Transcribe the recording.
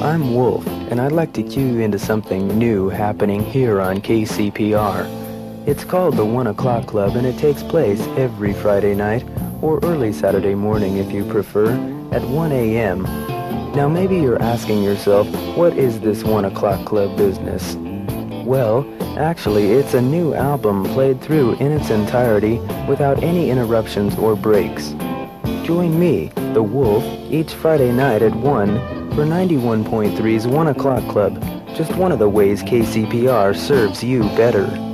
I'm Wolf, and I'd like to cue you into something new happening here on KCPR. It's called the 1 O'Clock Club, and it takes place every Friday night, or early Saturday morning if you prefer, at 1 a.m. Now maybe you're asking yourself, what is this 1 O'Clock Club business? Well, actually, it's a new album played through in its entirety without any interruptions or breaks. Join me, the Wolf, each Friday night at 1 for 91.3's 1 O'Clock Club, just one of the ways KCPR serves you better.